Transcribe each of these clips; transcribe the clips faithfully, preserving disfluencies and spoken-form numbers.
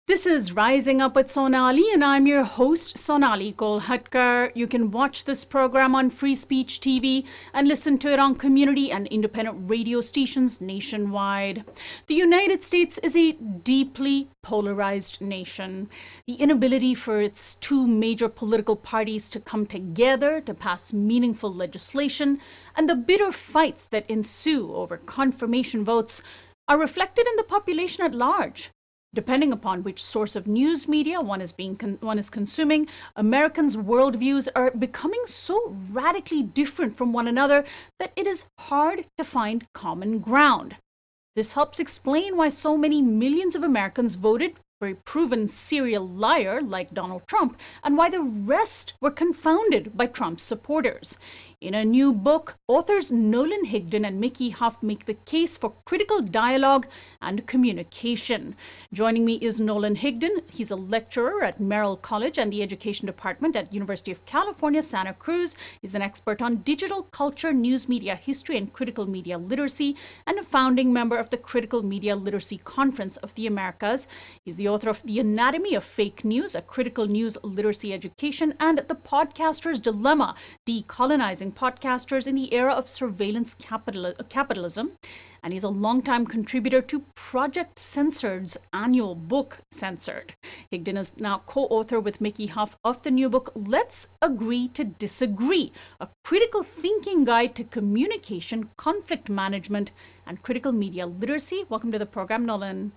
This is Rising Up with Sonali, and I'm your host, Sonali Kolhatkar. You can watch this program on Free Speech T V and listen to it on community and independent radio stations nationwide. The United States is a deeply polarized nation. The inability for its two major political parties to come together to pass meaningful legislation and the bitter fights that ensue over confirmation votes are reflected in the population at large. Depending upon which source of news media one is being con- one is consuming, Americans' worldviews are becoming so radically different from one another that it is hard to find common ground. This helps explain why so many millions of Americans voted for a proven serial liar like Donald Trump, and why the rest were confounded by Trump's supporters. In a new book, authors Nolan Higdon and Mickey Huff make the case for critical dialogue and communication. Joining me is Nolan Higdon. He's a lecturer at Merrill College and the Education Department at University of California, Santa Cruz. He's an expert on digital culture, news media history, and critical media literacy, and a founding member of the Critical Media Literacy Conference of the Americas. He's the author of The Anatomy of Fake News, a critical news literacy education, and The Podcaster's Dilemma, Decolonizing Podcasters in the Era of Surveillance Capital- Capitalism. And he's a longtime contributor to Project Censored's annual book, Censored. Higdon is now co-author with Mickey Huff of the new book, Let's Agree to Disagree, a critical thinking guide to communication, conflict management, and critical media literacy. Welcome to the program, Nolan.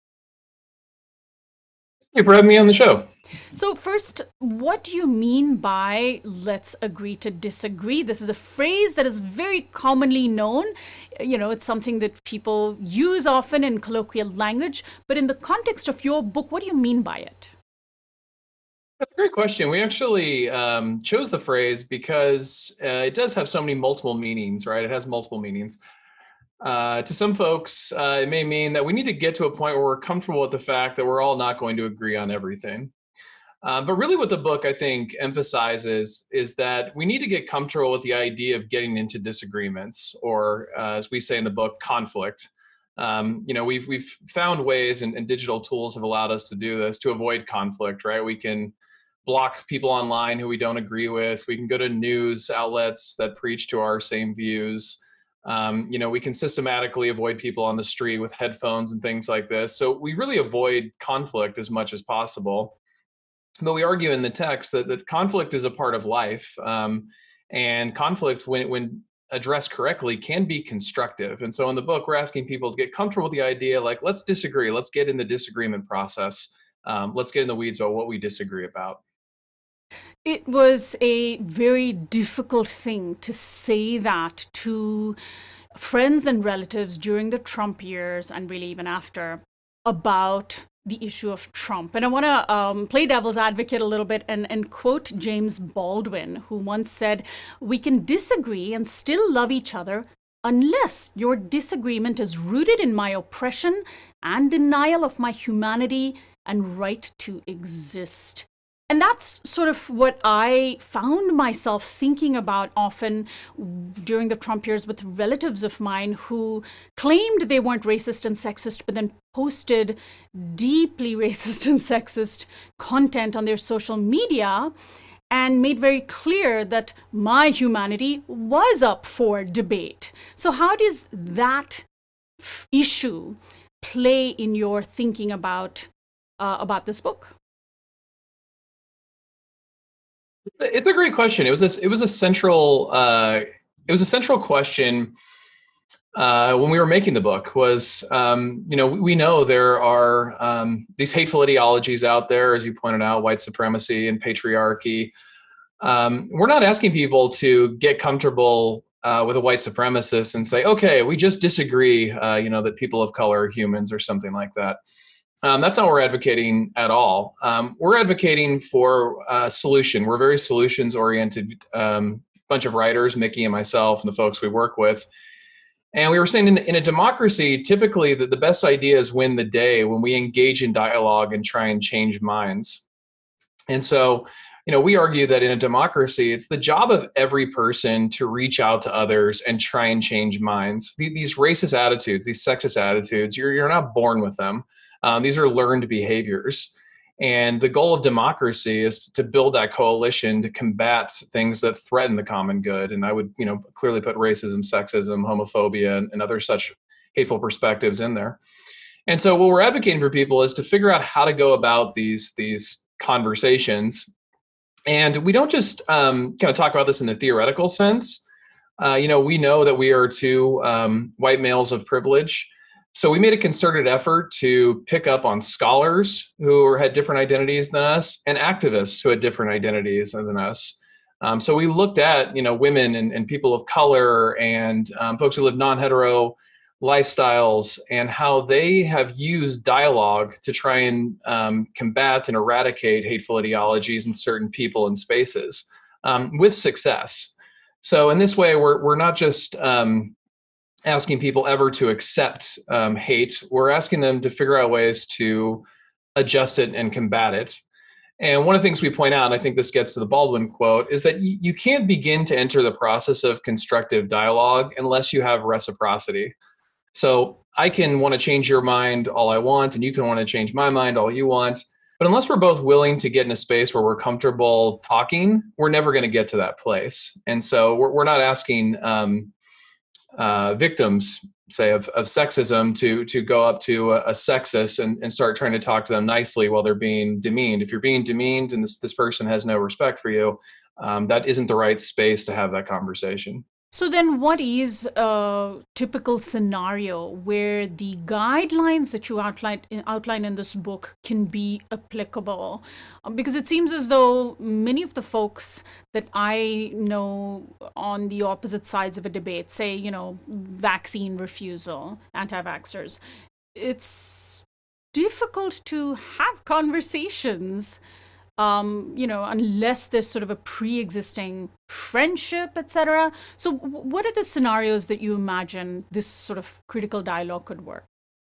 Thank you for having me on the show. So first, what do you mean by let's agree to disagree? This is a phrase that is very commonly known. You know, it's something that people use often in colloquial language. But in the context of your book, what do you mean by it? That's a great question. We actually um, chose the phrase because uh, it does have so many multiple meanings, right? It has multiple meanings. Uh, to some folks, uh, it may mean that we need to get to a point where we're comfortable with the fact that we're all not going to agree on everything. Um, but really what the book, I think, emphasizes is that we need to get comfortable with the idea of getting into disagreements, or uh, as we say in the book, conflict. Um, you know, we've we've found ways, and, and digital tools have allowed us to do this, to avoid conflict, right? We can block people online who we don't agree with. We can go to news outlets that preach to our same views. Um, you know, we can systematically avoid people on the street with headphones and things like this. So we really avoid conflict as much as possible. But we argue in the text that, that conflict is a part of life. Um, and conflict, when, when addressed correctly, can be constructive. And so in the book, we're asking people to get comfortable with the idea, like, let's disagree. Let's get in the disagreement process. Um, let's get in the weeds about what we disagree about. It was a very difficult thing to say that to friends and relatives during the Trump years, and really even after, about the issue of Trump. And I want to um, play devil's advocate a little bit and, and quote James Baldwin, who once said, "We can disagree and still love each other unless your disagreement is rooted in my oppression and denial of my humanity and right to exist." And that's sort of what I found myself thinking about often during the Trump years with relatives of mine who claimed they weren't racist and sexist, but then posted deeply racist and sexist content on their social media and made very clear that my humanity was up for debate. So how does that f- issue play in your thinking about uh, about this book? It's a great question. It was a, it was a central uh, it was a central question uh, when we were making the book. Was um, you know we know there are um, these hateful ideologies out there, as you pointed out, white supremacy and patriarchy. Um, we're not asking people to get comfortable uh, with a white supremacist and say, okay, we just disagree. Uh, you know that people of color are humans or something like that. Um, that's not what we're advocating at all. Um, we're advocating for a solution. We're a very solutions-oriented um, bunch of writers, Mickey and myself and the folks we work with. And we were saying in, in a democracy, typically the, the best ideas win the day when we engage in dialogue and try and change minds. And so, you know, we argue that in a democracy, it's the job of every person to reach out to others and try and change minds. These racist attitudes, these sexist attitudes, you're, you're not born with them. Um, these are learned behaviors. And the goal of democracy is to build that coalition to combat things that threaten the common good. And I would, you know, clearly put racism, sexism, homophobia, and, and other such hateful perspectives in there. And so what we're advocating for people is to figure out how to go about these, these conversations. And we don't just um, kind of talk about this in the theoretical sense. Uh, you know, we know that we are two um, white males of privilege. So we made a concerted effort to pick up on scholars who had different identities than us and activists who had different identities than us. Um, so we looked at, you know, women and, and people of color and um, folks who live non-hetero lifestyles and how they have used dialogue to try and um, combat and eradicate hateful ideologies in certain people and spaces um, with success. So in this way, we're we're not just um, asking people ever to accept um, hate. We're asking them to figure out ways to adjust it and combat it. And one of the things we point out, and I think this gets to the Baldwin quote, is that y- you can't begin to enter the process of constructive dialogue unless you have reciprocity. So I can want to change your mind all I want, and you can want to change my mind all you want. But unless we're both willing to get in a space where we're comfortable talking, we're never going to get to that place. And so we're, we're not asking um, uh, victims, say, of, of sexism to, to go up to a, a sexist and, and start trying to talk to them nicely while they're being demeaned. If you're being demeaned and this, this person has no respect for you, um, that isn't the right space to have that conversation. So then what is a typical scenario where the guidelines that you outline, outline in this book can be applicable? Um, because it seems as though many of the folks that I know on the opposite sides of a debate, say, you know, vaccine refusal, anti-vaxxers, it's difficult to have conversations Um, you know, unless there's sort of a pre-existing friendship, et cetera. So w- what are the scenarios that you imagine this sort of critical dialogue could work?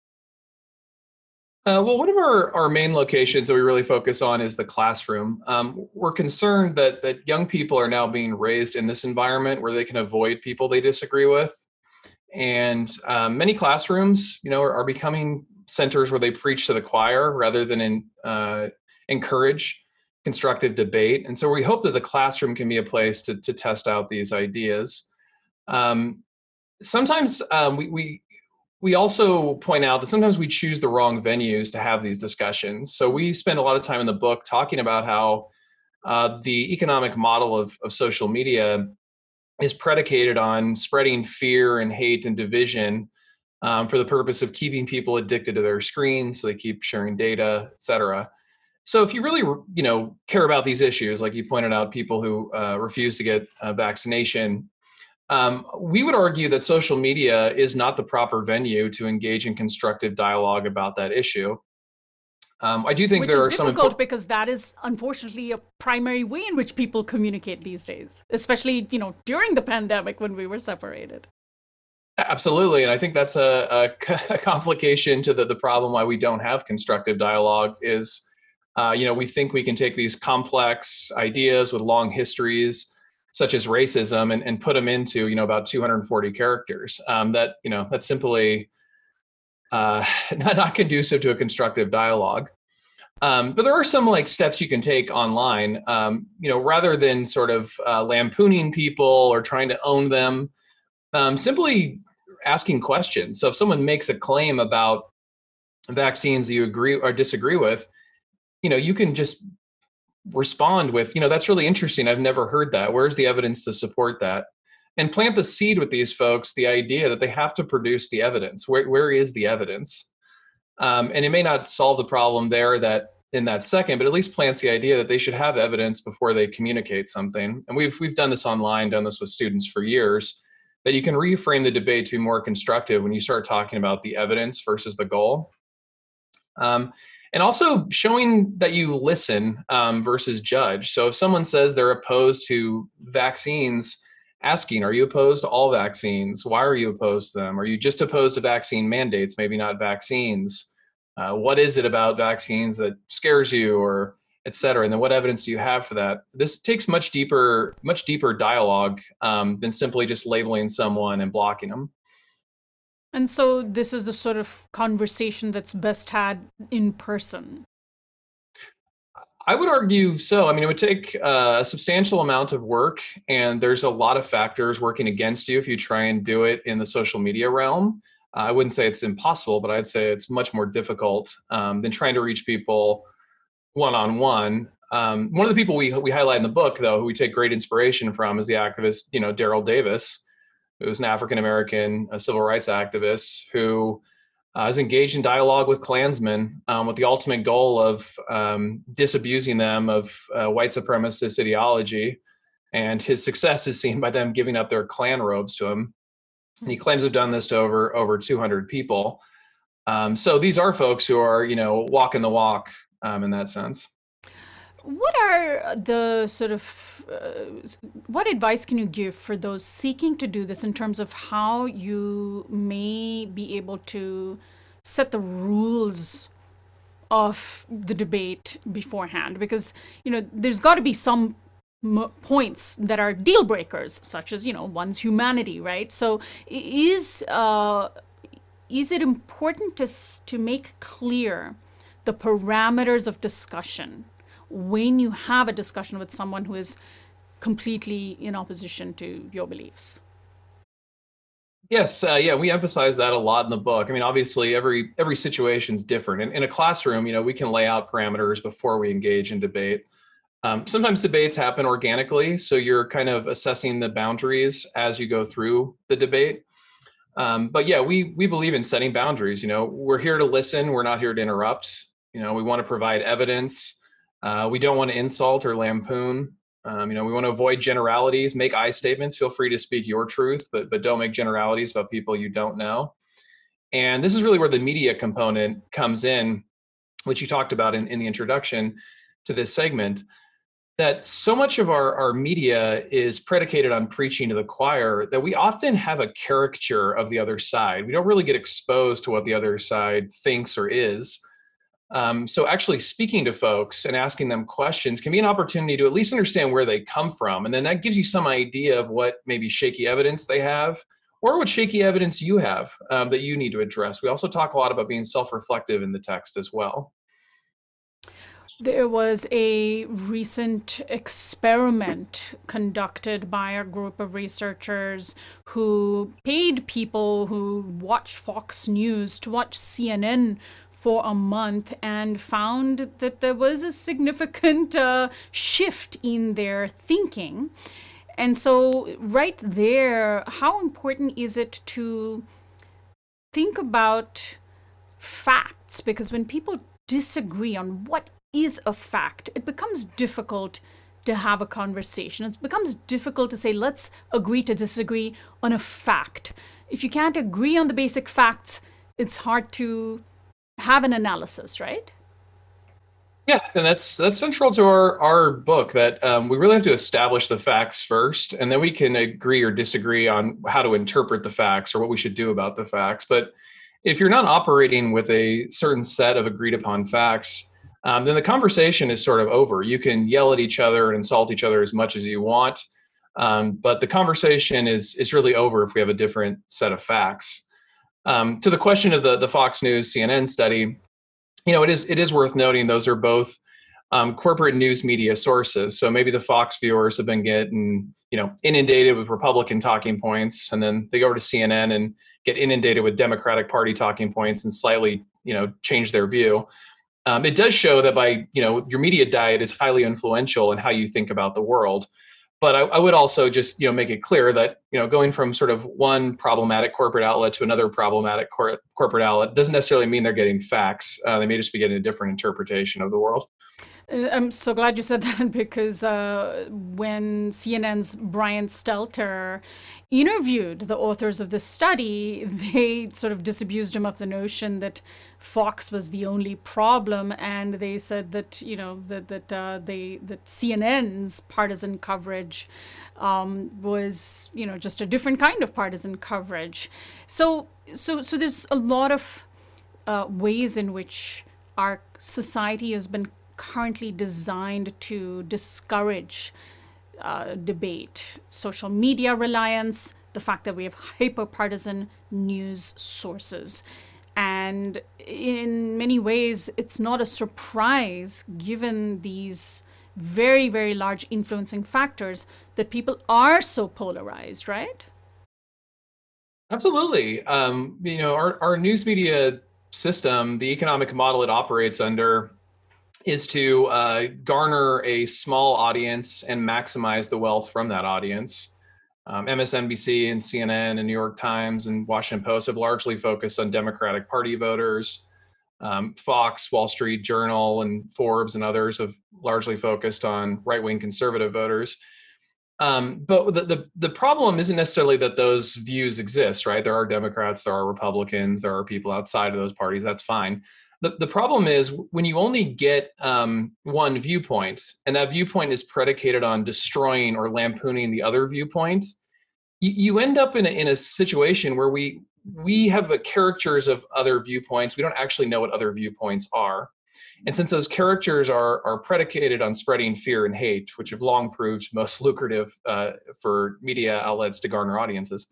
Uh, well, one of our, our main locations that we really focus on is the classroom. Um, we're concerned that that young people are now being raised in this environment where they can avoid people they disagree with. And um, many classrooms, you know, are, are becoming centers where they preach to the choir rather than in, uh, encourage constructive debate. And so we hope that the classroom can be a place to, to test out these ideas. Um, sometimes um, we, we we also point out that sometimes we choose the wrong venues to have these discussions. So we spend a lot of time in the book talking about how uh, the economic model of, of social media is predicated on spreading fear and hate and division um, for the purpose of keeping people addicted to their screens, so they keep sharing data, et cetera. So if you really, you know, care about these issues, like you pointed out, people who uh, refuse to get a vaccination, um, we would argue that social media is not the proper venue to engage in constructive dialogue about that issue. Um, I do think Which there is are some difficult impor- because that is unfortunately a primary way in which people communicate these days, especially, you know, during the pandemic when we were separated. Absolutely, and I think that's a, a, a complication to the, the problem why we don't have constructive dialogue is, uh, you know, we think we can take these complex ideas with long histories, such as racism, and, and put them into, you know, about two hundred forty characters. Um, that, you know, that's simply uh, not, not conducive to a constructive dialogue. Um, but there are some like steps you can take online, um, you know, rather than sort of uh, lampooning people or trying to own them. Um, simply asking questions. So if someone makes a claim about vaccines that you agree or disagree with, you know, you can just respond with, you know, that's really interesting. I've never heard that. Where's the evidence to support that? And plant the seed with these folks, the idea that they have to produce the evidence. Where, where is the evidence? Um, and it may not solve the problem there that in that second, but at least plants the idea that they should have evidence before they communicate something. And we've we've done this online, done this with students for years, that you can reframe the debate to be more constructive when you start talking about the evidence versus the goal. Um, and also showing that you listen um, versus judge. So if someone says they're opposed to vaccines, asking, are you opposed to all vaccines? Why are you opposed to them? Are you just opposed to vaccine mandates, maybe not vaccines? Uh, what is it about vaccines that scares you, or et cetera? And then what evidence do you have for that? This takes much deeper, much deeper dialogue um, than simply just labeling someone and blocking them. And so this is the sort of conversation that's best had in person. I would argue so. I mean, it would take uh, a substantial amount of work, and there's a lot of factors working against you if you try and do it in the social media realm. Uh, I wouldn't say it's impossible, but I'd say it's much more difficult um, than trying to reach people one on one. Um, one of the people we we highlight in the book, though, who we take great inspiration from, is the activist, you know, Daryl Davis, who's an African American civil rights activist who uh, is engaged in dialogue with Klansmen um, with the ultimate goal of um, disabusing them of uh, white supremacist ideology. And his success is seen by them giving up their Klan robes to him. And he claims to have done this to over over two hundred people. Um, so these are folks who are, you know, walking the walk um, in that sense. What are the sort of, uh, what advice can you give for those seeking to do this in terms of how you may be able to set the rules of the debate beforehand? Because, you know, there's got to be some m- points that are deal breakers, such as, you know, one's humanity, right? So is, uh, is it important to, to make clear the parameters of discussion when you have a discussion with someone who is completely in opposition to your beliefs? Yes, uh, yeah, we emphasize that a lot in the book. I mean, obviously, every every situation is different. In, in a classroom, you know, we can lay out parameters before we engage in debate. Um, sometimes debates happen organically, so you're kind of assessing the boundaries as you go through the debate. Um, but yeah, we we believe in setting boundaries. You know, we're here to listen. We're not here to interrupt. You know, we want to provide evidence. Uh, we don't want to insult or lampoon. Um, you know, we want to avoid generalities, make I statements. Feel free to speak your truth, but but don't make generalities about people you don't know. And this is really where the media component comes in, which you talked about in, in the introduction to this segment, that so much of our, our media is predicated on preaching to the choir that we often have a caricature of the other side. We don't really get exposed to what the other side thinks or is. Um, so actually speaking to folks and asking them questions can be an opportunity to at least understand where they come from. And then that gives you some idea of what maybe shaky evidence they have or what shaky evidence you have um, that you need to address. We also talk a lot about being self-reflective in the text as well. There was a recent experiment conducted by a group of researchers who paid people who watch Fox News to watch C N N for a month and found that there was a significant uh, shift in their thinking. And so right there, how important is it to think about facts? Because when people disagree on what is a fact, it becomes difficult to have a conversation. It becomes difficult to say, let's agree to disagree on a fact. If you can't agree on the basic facts, it's hard to have an analysis, right? Yeah, and that's that's central to our our book, that um, we really have to establish the facts first, and then we can agree or disagree on how to interpret the facts or what we should do about the facts. But if you're not operating with a certain set of agreed upon facts, um, then the conversation is sort of over. You can yell at each other and insult each other as much as you want, um, but the conversation is is really over if we have a different set of facts. Um, to the question of the, the Fox News C N N study, you know, it is it is worth noting those are both um, corporate news media sources. So maybe the Fox viewers have been getting, you know, inundated with Republican talking points, and then they go over to C N N and get inundated with Democratic Party talking points and slightly, you know, change their view. Um, it does show that by, you know, your media diet is highly influential in how you think about the world. But I, I would also just, you know, make it clear that, you know, going from sort of one problematic corporate outlet to another problematic cor- corporate outlet doesn't necessarily mean they're getting facts. Uh, they may just be getting a different interpretation of the world. Uh, I'm so glad you said that, because uh, when C N N's Brian Stelter interviewed the authors of this study, they sort of disabused him of the notion that Fox was the only problem, and they said that, you know, that that uh, they that C N N's partisan coverage um, was, you know, just a different kind of partisan coverage. So so so there's a lot of uh, ways in which our society has been currently designed to discourage uh, debate. Social media reliance, the fact that we have hyper-partisan news sources. And in many ways, it's not a surprise, given these very, very large influencing factors, that people are so polarized, right? Absolutely. Um, you know, our, our news media system, the economic model it operates under, is to uh, garner a small audience and maximize the wealth from that audience. Um, M S N B C and C N N and New York Times and Washington Post have largely focused on Democratic Party voters. Um, Fox, Wall Street Journal, and Forbes and others have largely focused on right-wing conservative voters. Um, but the, the the problem isn't necessarily that those views exist, right? There are Democrats, there are Republicans, there are people outside of those parties. That's fine. The, the problem is when you only get um, one viewpoint, and that viewpoint is predicated on destroying or lampooning the other viewpoint, you, you end up in a, in a situation where we we have a caricatures of other viewpoints. We don't actually know what other viewpoints are. And since those characters are, are predicated on spreading fear and hate, which have long proved most lucrative uh, for media outlets to garner audiences,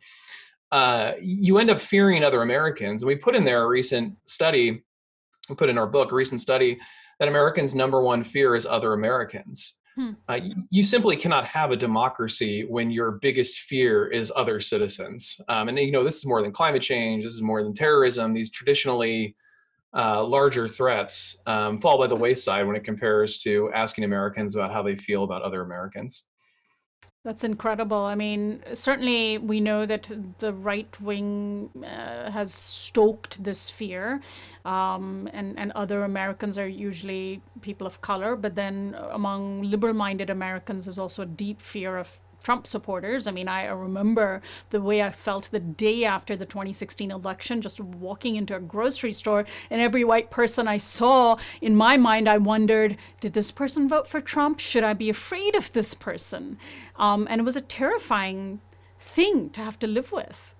uh, you end up fearing other Americans. And we put in there a recent study, we put in our book, a recent study, that Americans' number one fear is other Americans. Hmm. Uh, you, you simply cannot have a democracy when your biggest fear is other citizens. Um, and, you know, this is more than climate change. This is more than terrorism. These traditionally Uh, larger threats um, fall by the wayside when it compares to asking Americans about how they feel about other Americans. That's incredible. I mean, certainly we know that the right wing uh, has stoked this fear, um, and, and other Americans are usually people of color. But then among liberal-minded Americans, there's also a deep fear of Trump supporters. I mean, I remember the way I felt the day after the twenty sixteen election, just walking into a grocery store, and every white person I saw, in my mind, I wondered, did this person vote for Trump? Should I be afraid of this person? Um, and it was a terrifying thing to have to live with.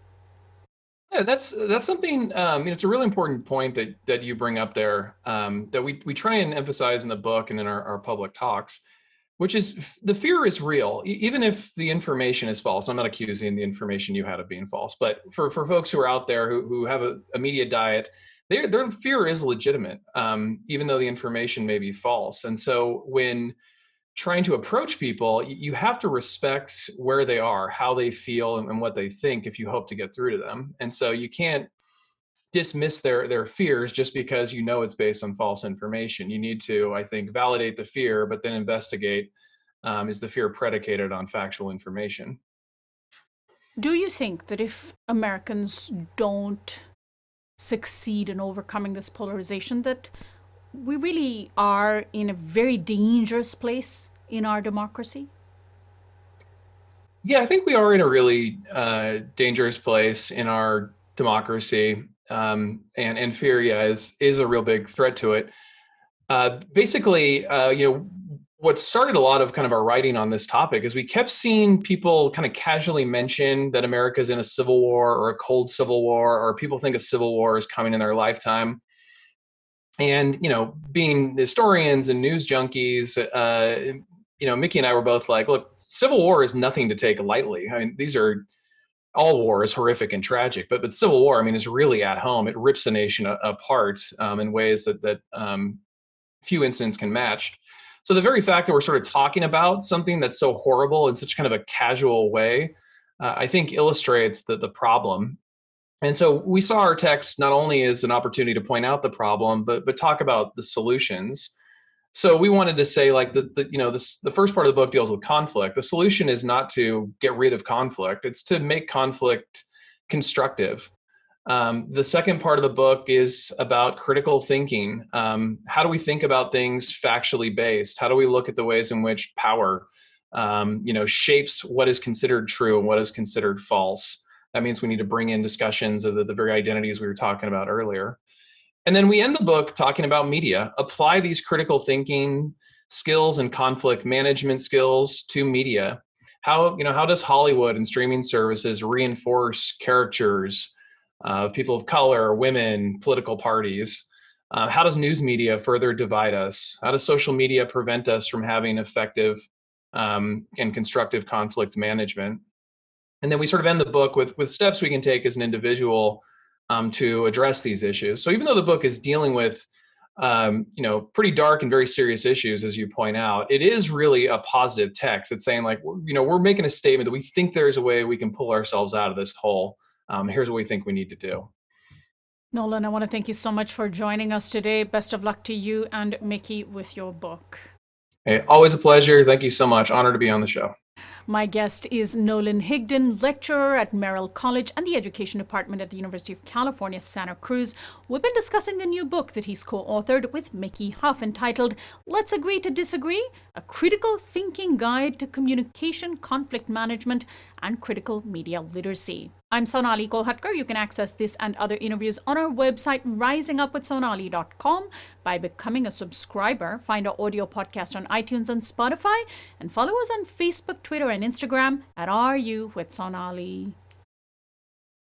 Yeah, that's that's something. Um, it's a really important point that that you bring up there. Um, that we we try and emphasize in the book and in our, our public talks, which is the fear is real, even if the information is false. I'm not accusing the information you had of being false, but for, for folks who are out there who, who have a, a media diet, their, their fear is legitimate, um, even though the information may be false. And so when trying to approach people, you have to respect where they are, how they feel, and, and what they think if you hope to get through to them. And so you can't dismiss their their fears just because you know it's based on false information. You need to, I think, validate the fear, but then investigate, um, is the fear predicated on factual information? Do you think that if Americans don't succeed in overcoming this polarization, that we really are in a very dangerous place in our democracy? Yeah, I think we are in a really uh, dangerous place in our democracy. Um, and, and fear, yeah, is, is a real big threat to it. Uh, basically, uh, you know, what started a lot of kind of our writing on this topic is we kept seeing people kind of casually mention that America's in a civil war or a cold civil war, or people think a civil war is coming in their lifetime. And, you know, being historians and news junkies, uh, you know, Mickey and I were both like, look, civil war is nothing to take lightly. I mean, these are, all war is horrific and tragic, but but civil war, I mean, is really at home. It rips a nation a, apart um, in ways that that um, few incidents can match. So the very fact that we're sort of talking about something that's so horrible in such kind of a casual way, uh, I think illustrates the the problem. And so we saw our text not only as an opportunity to point out the problem, but but talk about the solutions. So we wanted to say, like, the, the you know this the first part of the book deals with conflict. The solution is not to get rid of conflict; it's to make conflict constructive. Um, the second part of the book is about critical thinking. Um, how do we think about things factually based? How do we look at the ways in which power, um, you know, shapes what is considered true and what is considered false? That means we need to bring in discussions of the, the very identities we were talking about earlier. And then we end the book talking about media. Apply these critical thinking skills and conflict management skills to media. How, you know, how does Hollywood and streaming services reinforce caricatures of people of color, women, political parties? Uh, how does news media further divide us? How does social media prevent us from having effective um, and constructive conflict management? And then we sort of end the book with, with steps we can take as an individual um, to address these issues. So even though the book is dealing with um, you know, pretty dark and very serious issues, as you point out, it is really a positive text. It's saying like, you know, we're making a statement that we think there's a way we can pull ourselves out of this hole. Um, here's what we think we need to do. Nolan, I want to thank you so much for joining us today. Best of luck to you and Mickey with your book. Hey, always a pleasure. Thank you so much. Honored to be on the show. My guest is Nolan Higdon, lecturer at Merrill College and the Education Department at the University of California, Santa Cruz. We've been discussing the new book that he's co-authored with Mickey Huff entitled Let's Agree to Disagree, A Critical Thinking Guide to Communication, Conflict Management, and Critical Media Literacy. I'm Sonali Kolhatkar. You can access this and other interviews on our website, rising up with sonali dot com, by becoming a subscriber. Find our audio podcast on iTunes and Spotify, and follow us on Facebook, Twitter, and Instagram at R U with Sonali.